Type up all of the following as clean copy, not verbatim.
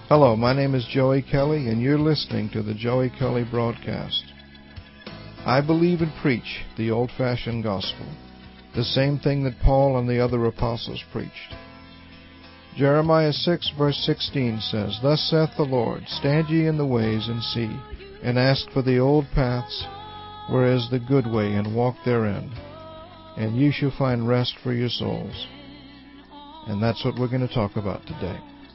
Hello, my name is Joey Kelly, and you're listening to the Joey Kelly Broadcast. I believe and preach the old-fashioned gospel, the same thing that Paul and the other apostles preached. Jeremiah 6, verse 16 says, "Thus saith the Lord, Stand ye in the ways, and see, and ask for the old paths, where is the good way, and walk therein, and ye shall find rest for your souls." And that's what we're going to talk about today.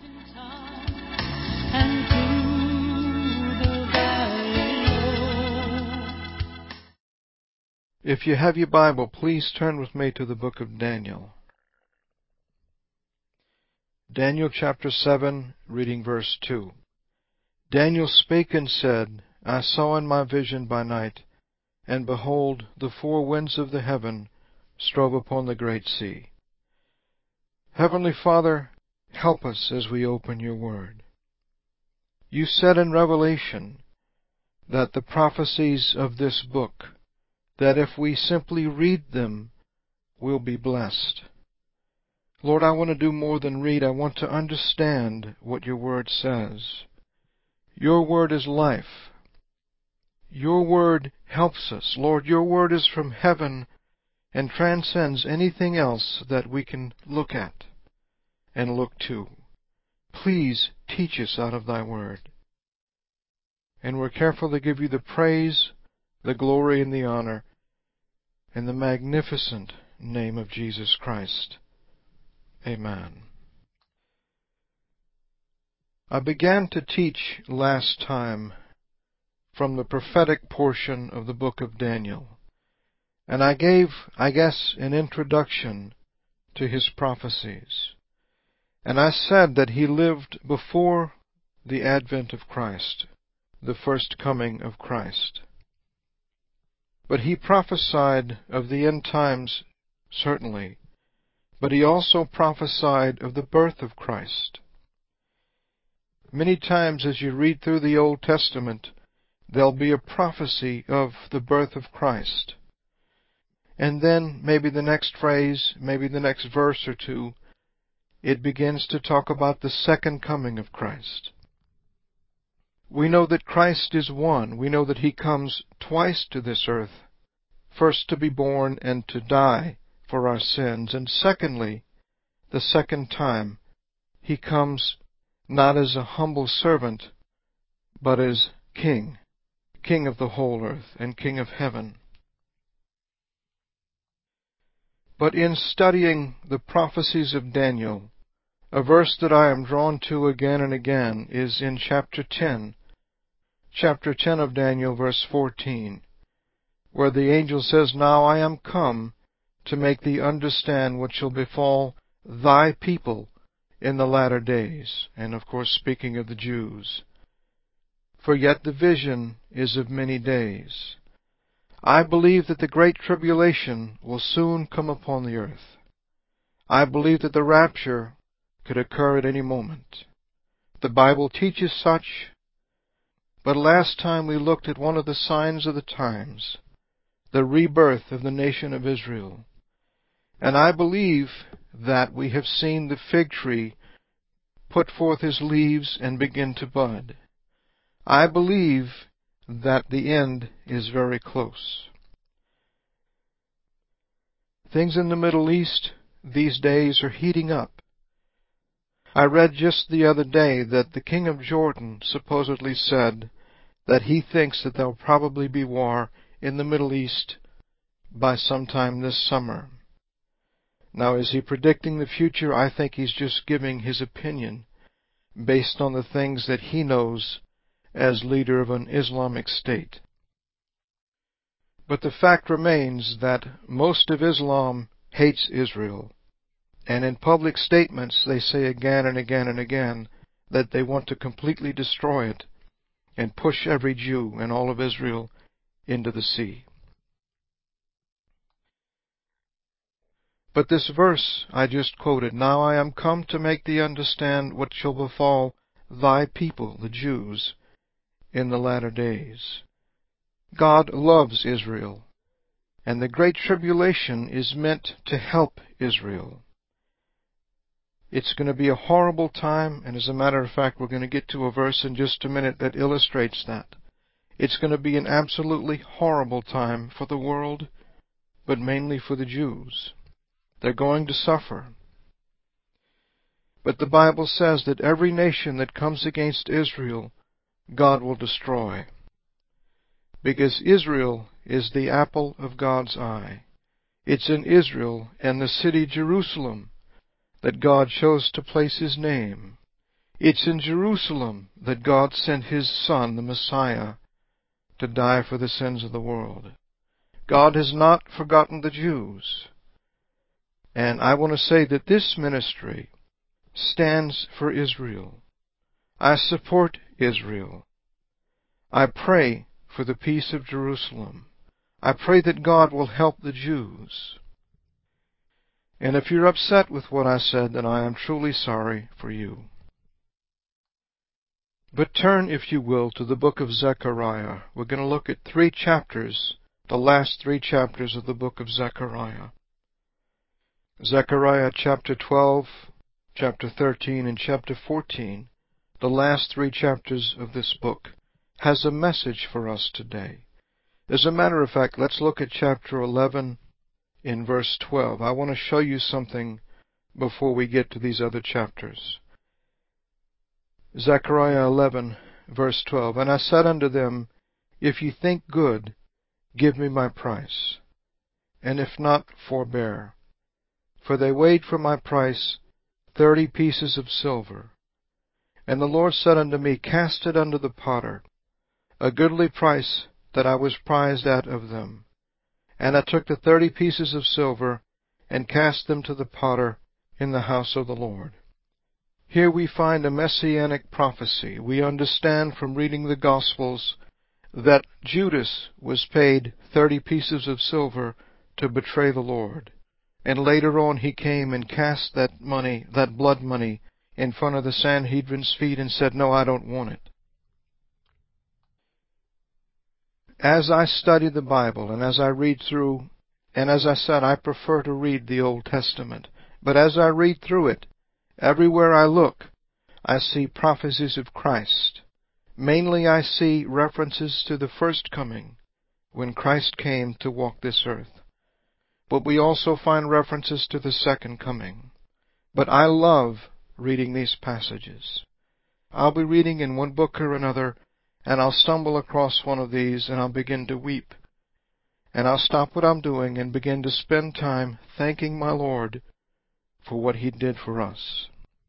If you have your Bible, please turn with me to the book of Daniel. Daniel chapter 7, reading verse 2. Daniel spake and said, I saw in my vision by night, and behold, the four winds of the heaven strove upon the great sea. Heavenly Father, help us as we open your word. You said in Revelation that the prophecies of this book, that if we simply read them, we'll be blessed. Lord, I want to do more than read. I want to understand what your word says. Your word is life. Your word helps us. Lord, your word is from heaven and transcends anything else that we can look at and look to. Please teach us out of thy word. And we're careful to give you the praise, the glory, and the honor in the magnificent name of Jesus Christ. Amen. I began to teach last time from the prophetic portion of the book of Daniel, and I gave, an introduction to his prophecies. And I said that he lived before the advent of Christ, the first coming of Christ. But he prophesied of the end times, certainly, but he also prophesied of the birth of Christ. Many times as you read through the Old Testament, there'll be a prophecy of the birth of Christ. And then maybe the next phrase, maybe the next verse or two, it begins to talk about the second coming of Christ. We know that Christ is one. We know that he comes twice to this earth, first to be born and to die for our sins, and secondly, the second time, he comes not as a humble servant, but as King, King of the whole earth and King of heaven. But in studying the prophecies of Daniel, a verse that I am drawn to again and again is in chapter 10 of Daniel, verse 14, where the angel says, Now I am come to make thee understand what shall befall thy people in the latter days. And of course speaking of the Jews. For yet the vision is of many days. I believe that the great tribulation will soon come upon the earth. I believe that the rapture could occur at any moment. The Bible teaches such, but last time we looked at one of the signs of the times, the rebirth of the nation of Israel. And I believe that we have seen the fig tree put forth his leaves and begin to bud. I believe that the end is very close. Things in the Middle East these days are heating up. I read just the other day that the king of Jordan supposedly said that he thinks that there will probably be war in the Middle East by sometime this summer. Now, is he predicting the future? I think he's just giving his opinion based on the things that he knows as leader of an Islamic state. But the fact remains that most of Islam hates Israel. And in public statements, they say again and again and again that they want to completely destroy it and push every Jew and all of Israel into the sea. But this verse I just quoted, Now I am come to make thee understand what shall befall thy people, the Jews, in the latter days. God loves Israel, and the Great Tribulation is meant to help Israel. It's going to be a horrible time, and as a matter of fact, we're going to get to a verse in just a minute that illustrates that. It's going to be an absolutely horrible time for the world, but mainly for the Jews. They're going to suffer. But the Bible says that every nation that comes against Israel, God will destroy. Because Israel is the apple of God's eye. It's in Israel and the city Jerusalem that God chose to place His name. It's in Jerusalem that God sent His Son, the Messiah, to die for the sins of the world. God has not forgotten the Jews. And I want to say that this ministry stands for Israel. I support Israel. I pray for the peace of Jerusalem. I pray that God will help the Jews. And if you're upset with what I said, then I am truly sorry for you. But turn, if you will, to the book of Zechariah. We're going to look at 3 chapters, the last 3 chapters of the book of Zechariah. Zechariah chapter 12, chapter 13, and chapter 14, the last 3 chapters of this book, has a message for us today. As a matter of fact, let's look at chapter 11 in verse 12. I want to show you something before we get to these other chapters. Zechariah 11, verse 12. And I said unto them, If ye think good, give me my price, and if not, forbear. For they weighed for my price 30 pieces of silver. And the Lord said unto me, Cast it unto the potter, a goodly price that I was prized at of them. And I took the 30 pieces of silver, and cast them to the potter in the house of the Lord. Here we find a messianic prophecy. We understand from reading the Gospels that Judas was paid 30 pieces of silver to betray the Lord. And later on he came and cast that money, that blood money, in front of the Sanhedrin's feet and said, No, I don't want it. As I study the Bible and as I read through, and as I said, I prefer to read the Old Testament, but as I read through it, everywhere I look, I see prophecies of Christ. Mainly I see references to the first coming, when Christ came to walk this earth. But we also find references to the second coming. But I love reading these passages. I'll be reading in one book or another, and I'll stumble across one of these, and I'll begin to weep. And I'll stop what I'm doing and begin to spend time thanking my Lord for what He did for us.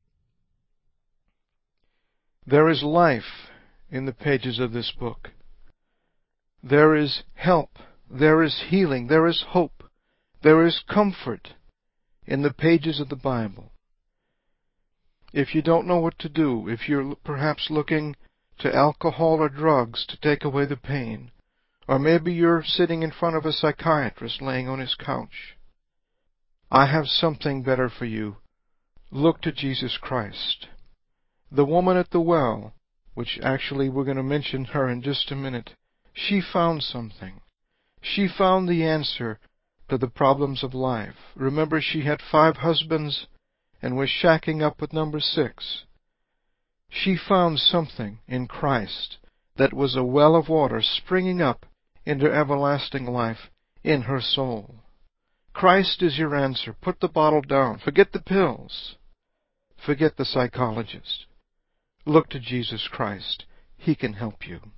There is life in the pages of this book. There is help. There is healing. There is hope. There is comfort in the pages of the Bible. If you don't know what to do, if you're perhaps looking to alcohol or drugs to take away the pain, or maybe you're sitting in front of a psychiatrist laying on his couch, I have something better for you. Look to Jesus Christ. The woman at the well, which actually we're going to mention her in just a minute, she found something. She found the answer to the problems of life. Remember, she had 5 husbands and was shacking up with number 6. She found something in Christ that was a well of water springing up into everlasting life in her soul. Christ is your answer. Put the bottle down. Forget the pills. Forget the psychologist. Look to Jesus Christ. He can help you.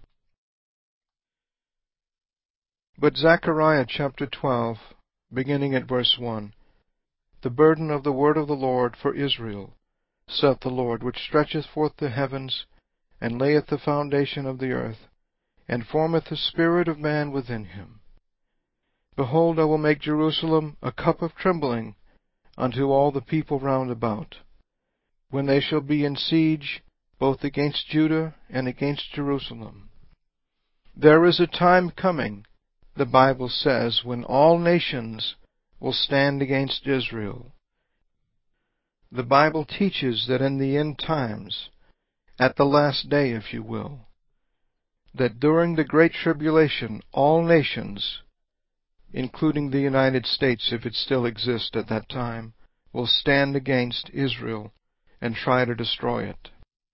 But Zechariah chapter 12, beginning at verse 1, The burden of the word of the Lord for Israel, saith the Lord, which stretcheth forth the heavens, and layeth the foundation of the earth, and formeth the spirit of man within him. Behold, I will make Jerusalem a cup of trembling unto all the people round about, when they shall be in siege both against Judah and against Jerusalem. There is a time coming, the Bible says, when all nations will stand against Israel. The Bible teaches that in the end times, at the last day, if you will, that during the Great Tribulation, all nations, including the United States, if it still exists at that time, will stand against Israel and try to destroy it.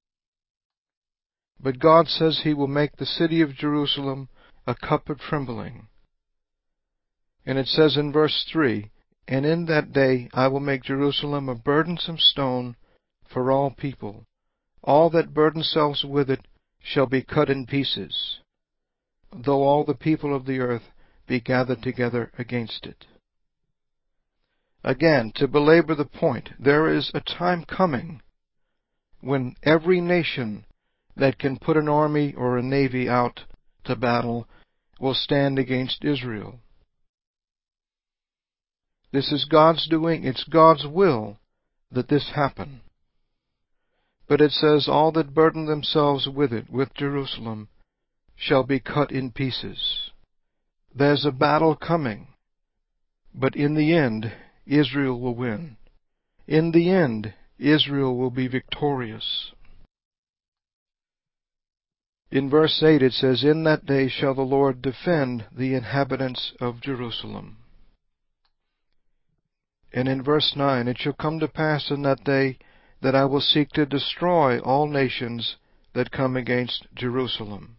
But God says He will make the city of Jerusalem a cup of trembling. And it says in verse 3, "And in that day I will make Jerusalem a burdensome stone for all people. All that burden themselves with it shall be cut in pieces, though all the people of the earth be gathered together against it." Again, to belabor the point, there is a time coming when every nation that can put an army or a navy out to battle will stand against Israel. This is God's doing. It's God's will that this happen. But it says, "All that burden themselves with it, with Jerusalem, shall be cut in pieces." There's a battle coming, but in the end, Israel will win. In the end, Israel will be victorious. In verse 8 it says, "In that day shall the Lord defend the inhabitants of Jerusalem." And in verse 9, "It shall come to pass in that day that I will seek to destroy all nations that come against Jerusalem."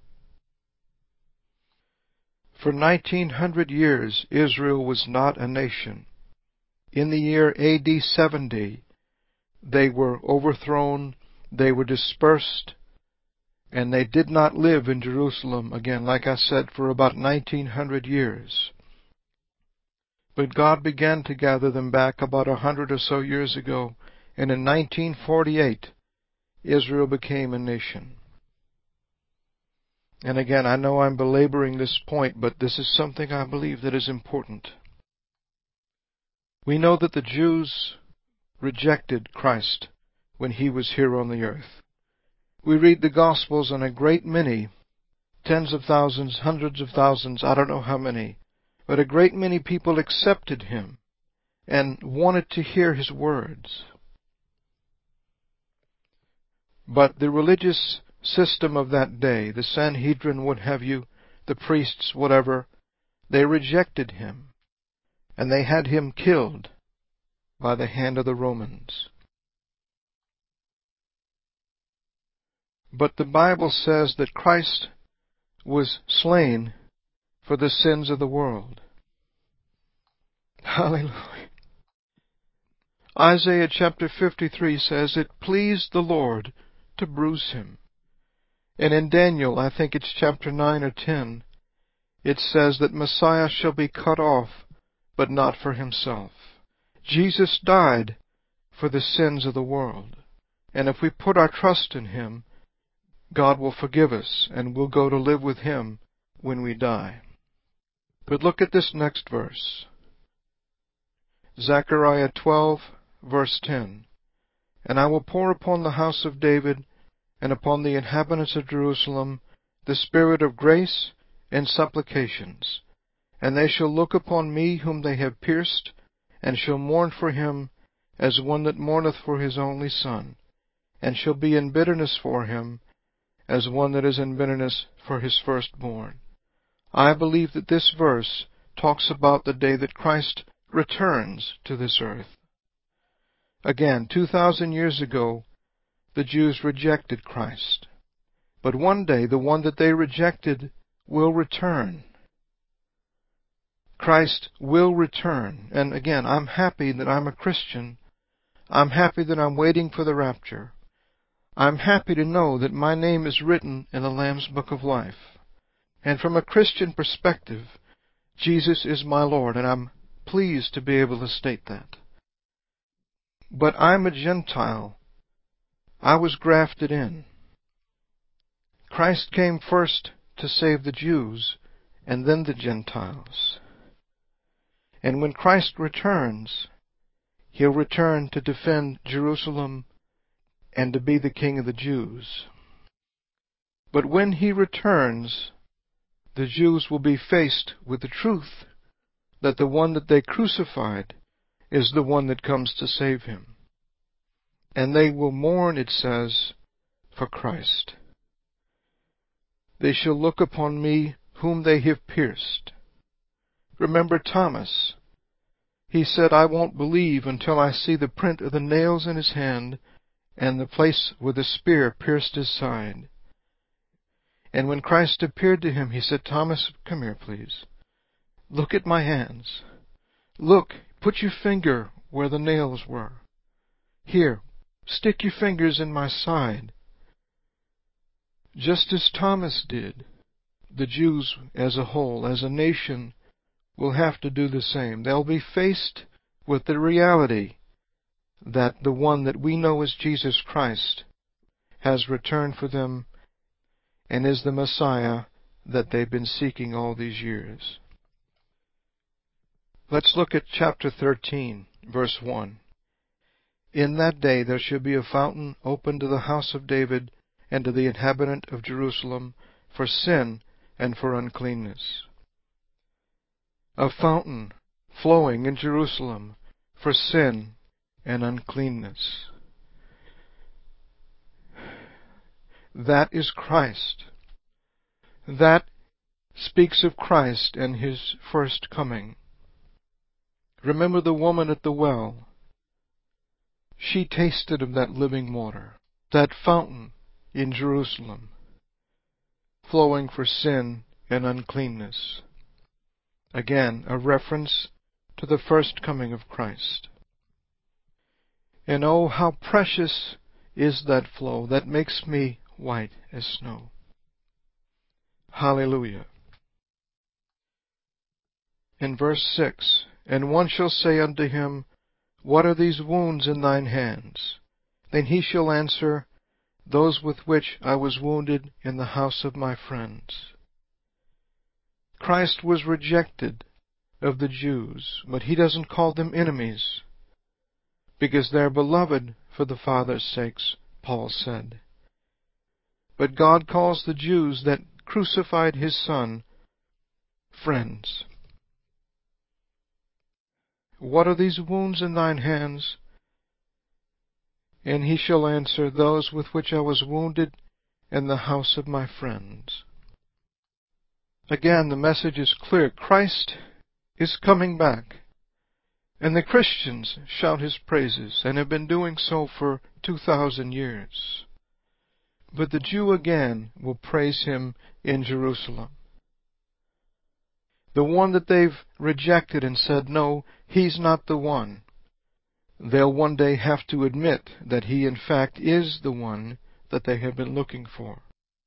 For 1900 years, Israel was not a nation. In the year AD 70, they were overthrown, they were dispersed, and they did not live in Jerusalem again, like I said, for about 1900 years. But God began to gather them back about 100 or so years ago, and in 1948, Israel became a nation. And again, I know I'm belaboring this point, but this is something I believe that is important. We know that the Jews rejected Christ when He was here on the earth. We read the Gospels, and a great many, tens of thousands, hundreds of thousands, I don't know how many, but a great many people accepted Him and wanted to hear His words. But the religious system of that day, the Sanhedrin, what have you, the priests, whatever, they rejected Him, and they had Him killed by the hand of the Romans. But the Bible says that Christ was slain for the sins of the world. Hallelujah. Isaiah chapter 53 says, "It pleased the Lord to bruise Him." And in Daniel, I think it's chapter 9 or 10, it says that Messiah shall be cut off, but not for Himself. Jesus died for the sins of the world. And if we put our trust in Him, God will forgive us, and we'll go to live with Him when we die. But look at this next verse. Zechariah 12, verse 10. "And I will pour upon the house of David and upon the inhabitants of Jerusalem the spirit of grace and supplications. And they shall look upon me whom they have pierced, and shall mourn for him as one that mourneth for his only son, and shall be in bitterness for him as one that is in bitterness for his firstborn." I believe that this verse talks about the day that Christ returns to this earth. Again, 2,000 years ago, the Jews rejected Christ. But one day, the one that they rejected will return. Christ will return. And again, I'm happy that I'm a Christian. I'm happy that I'm waiting for the rapture. I'm happy to know that my name is written in the Lamb's Book of Life. And from a Christian perspective, Jesus is my Lord, and I'm pleased to be able to state that. But I'm a Gentile. I was grafted in. Christ came first to save the Jews, and then the Gentiles. And when Christ returns, He'll return to defend Jerusalem and to be the King of the Jews. But when He returns, the Jews will be faced with the truth that the one that they crucified is the one that comes to save Him. And they will mourn, it says, for Christ. "They shall look upon me whom they have pierced." Remember Thomas. He said, I won't believe until I see the print of the nails in his hand and the place where the spear pierced his side. And when Christ appeared to him, he said, Thomas, come here, please. Look at my hands. Look, put your finger where the nails were. Here, stick your fingers in my side. Just as Thomas did, the Jews as a whole, as a nation, will have to do the same. They'll be faced with the reality that the one that we know as Jesus Christ has returned for them and is the Messiah that they've been seeking all these years. Let's look at chapter 13, verse 1. In that day there shall be a fountain opened to the house of David and to the inhabitant of Jerusalem for sin and for uncleanness. A fountain flowing in Jerusalem for sin and uncleanness. That is Christ. That speaks of Christ and His first coming. Remember the woman at the well. She tasted of that living water, that fountain in Jerusalem, flowing for sin and uncleanness. Again, a reference to the first coming of Christ. And oh, how precious is that flow that makes me white as snow. Hallelujah. In verse 6, and one shall say unto him, What are these wounds in thine hands? Then he shall answer, Those with which I was wounded in the house of my friends. Christ was rejected of the Jews, but He doesn't call them enemies, because they're beloved for the Father's sakes, Paul said. But God calls the Jews that crucified His Son friends. What are these wounds in thine hands? And he shall answer, Those with which I was wounded in the house of my friends. Again, the message is clear. Christ is coming back. And the Christians shout His praises, and have been doing so for 2,000 years. But the Jew again will praise Him in Jerusalem. The one that they've rejected and said, no, He's not the one. They'll one day have to admit that He in fact is the one that they have been looking for.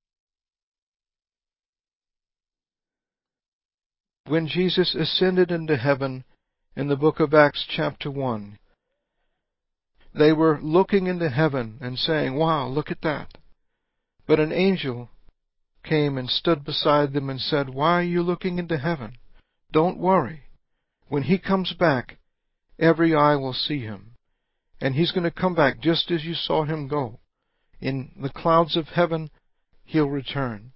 When Jesus ascended into heaven in the book of Acts chapter 1, they were looking into heaven and saying, wow, look at that. But an angel came and stood beside them and said, why are you looking into heaven? Don't worry. When He comes back, every eye will see Him. And He's going to come back just as you saw Him go. In the clouds of heaven, He'll return.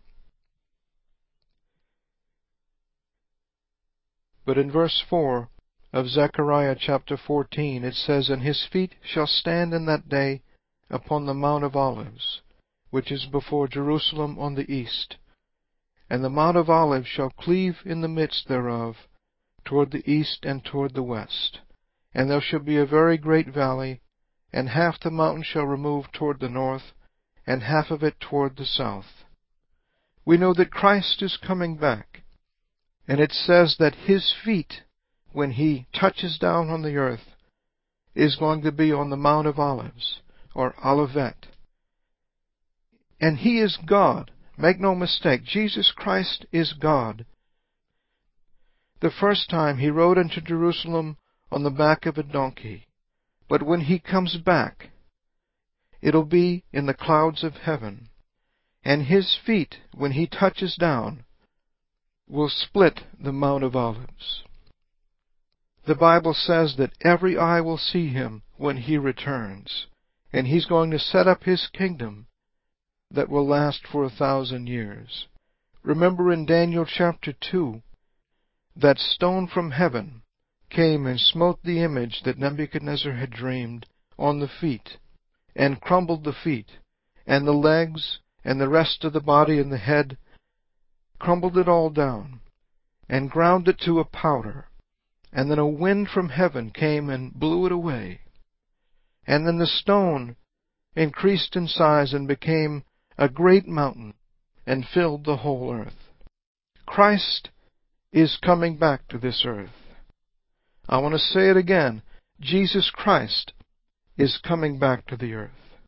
But in verse 4 of Zechariah chapter 14, it says, And His feet shall stand in that day upon the Mount of Olives, which is before Jerusalem on the east. And the Mount of Olives shall cleave in the midst thereof, toward the east and toward the west. And there shall be a very great valley, and half the mountain shall remove toward the north, and half of it toward the south. We know that Christ is coming back. And it says that His feet, when He touches down on the earth, is going to be on the Mount of Olives, or Olivet. And He is God. Make no mistake, Jesus Christ is God. The first time He rode into Jerusalem on the back of a donkey. But when He comes back, it'll be in the clouds of heaven. And His feet, when He touches down, will split the Mount of Olives. The Bible says that every eye will see Him when He returns, and He's going to set up His kingdom that will last for 1,000 years. Remember in Daniel chapter 2, that stone from heaven came and smote the image that Nebuchadnezzar had dreamed on the feet, and crumbled the feet, and the legs, and the rest of the body and the head, crumbled it all down, and ground it to a powder, and then a wind from heaven came and blew it away. And then the stone increased in size and became a great mountain and filled the whole earth. Christ is coming back to this earth. I want to say it again. Jesus Christ is coming back to the earth.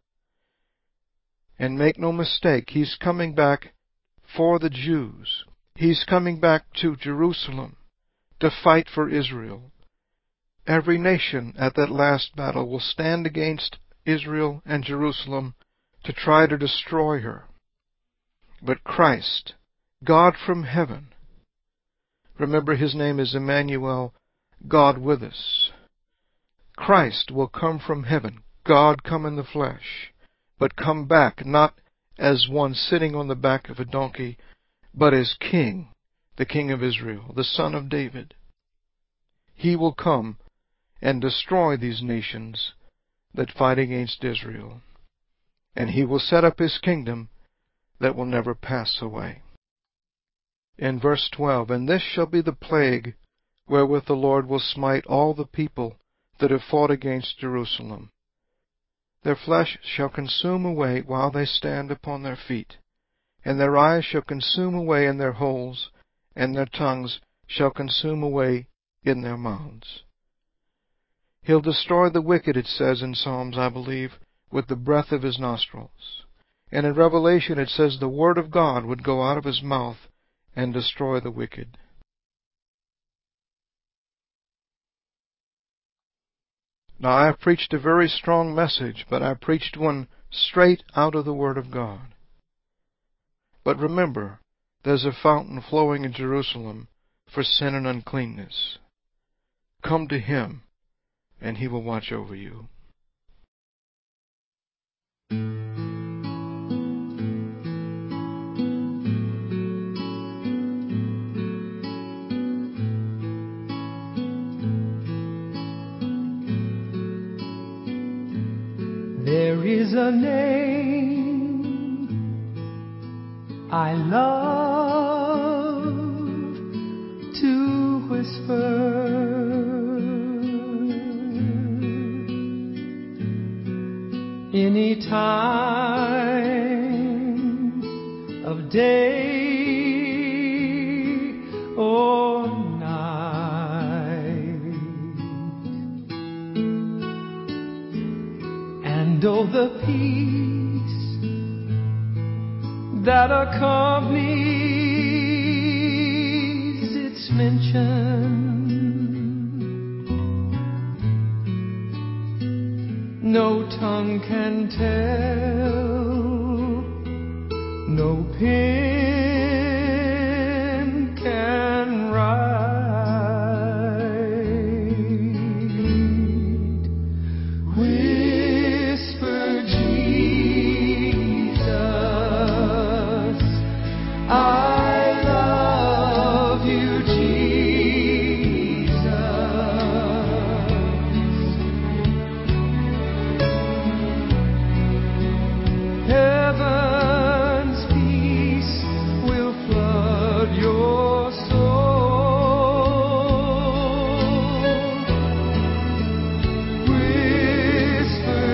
And make no mistake, He's coming back for the Jews. He's coming back to Jerusalem to fight for Israel. Every nation at that last battle will stand against Israel and Jerusalem to try to destroy her. But Christ, God from heaven, remember His name is Emmanuel, God with us. Christ will come from heaven, God come in the flesh, but come back not as one sitting on the back of a donkey, but as King, the King of Israel, the Son of David. He will come and destroy these nations that fight against Israel, and He will set up His kingdom that will never pass away. In verse 12, "And this shall be the plague wherewith the Lord will smite all the people that have fought against Jerusalem. Their flesh shall consume away while they stand upon their feet, and their eyes shall consume away in their holes, and their tongues shall consume away in their mouths." He'll destroy the wicked, it says in Psalms, I believe, with the breath of His nostrils. And in Revelation it says the Word of God would go out of His mouth and destroy the wicked. Now, I've preached a very strong message, but I preached one straight out of the Word of God. But remember, there's a fountain flowing in Jerusalem for sin and uncleanness. Come to Him, and He will watch over you. There is a name I love to whisper, any time of day or night. And oh, the peace that accompanies its mention, no tongue can tell, no pen can write. Whisper Jesus, I love you, Jesus. Heaven's peace will flood your soul. Whisper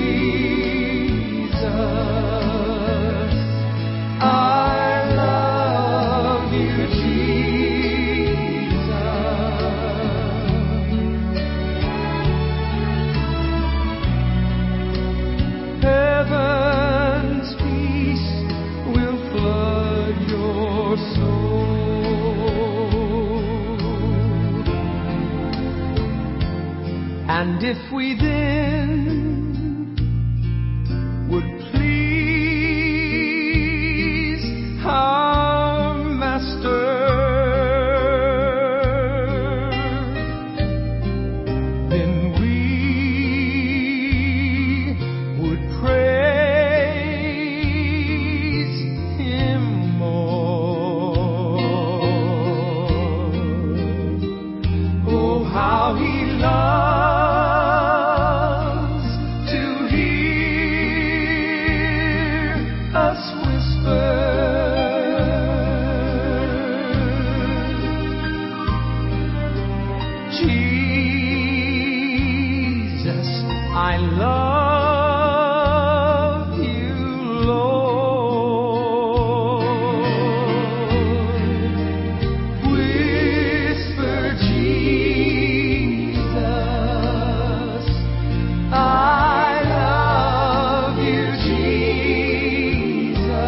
Jesus, I love you, Jesus. Heaven's peace will flood your soul. And if we then would please our Master, then we would praise Him more. Oh, how He loves I love you, Lord. Whisper, Jesus, I love you, Jesus.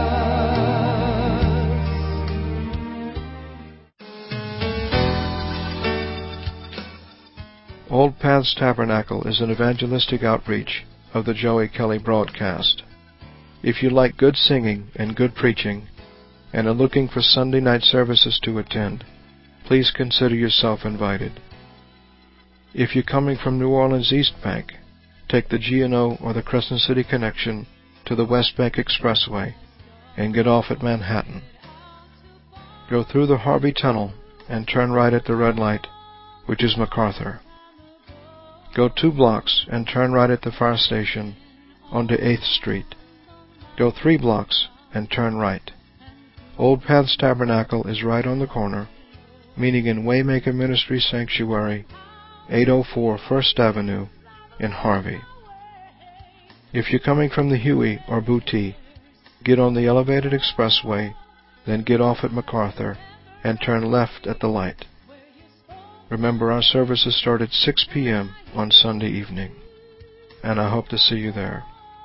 Old Paths Tabernacle is an evangelistic outreach of the Joey Kelly broadcast. If you like good singing and good preaching and are looking for Sunday night services to attend, please consider yourself invited. If you're coming from New Orleans East Bank, take the G&O or the Crescent City connection to the West Bank Expressway and get off at Manhattan. Go through the Harvey Tunnel and turn right at the red light, which is MacArthur. Go 2 blocks and turn right at the fire station onto 8th Street. Go 3 blocks and turn right. Old Paths Tabernacle is right on the corner, meeting in Waymaker Ministry Sanctuary, 804 First Avenue in Harvey. If you're coming from the Huey or Booty, get on the elevated expressway, then get off at MacArthur and turn left at the light. Remember, our services start at 6 p.m. on Sunday evening, and I hope to see you there.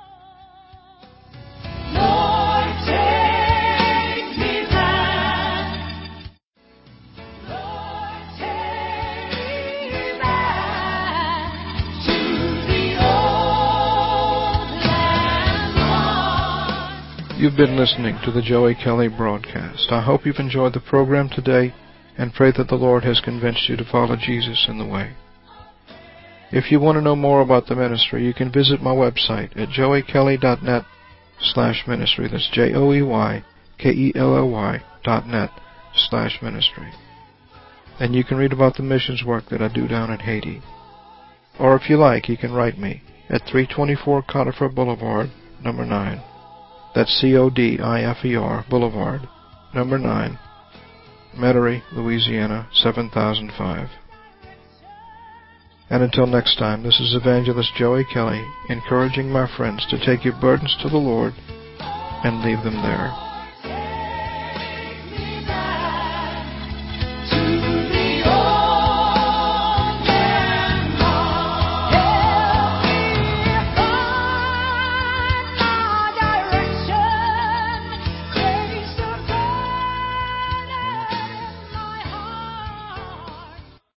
Lord, take me back. Lord, take me back to the old land. You've been listening to the Joey Kelly broadcast. I hope you've enjoyed the program today and pray that the Lord has convinced you to follow Jesus in the way. If you want to know more about the ministry, you can visit my website at joeykelly.net/ministry. That's joeykelly.net/ministry. And you can read about the missions work that I do down in Haiti. Or if you like, you can write me at 324 Conifer Boulevard, number 9. That's Codifer Boulevard, number 9. Metairie, Louisiana, 7005. And until next time, this is Evangelist Joey Kelly, encouraging my friends to take your burdens to the Lord and leave them there.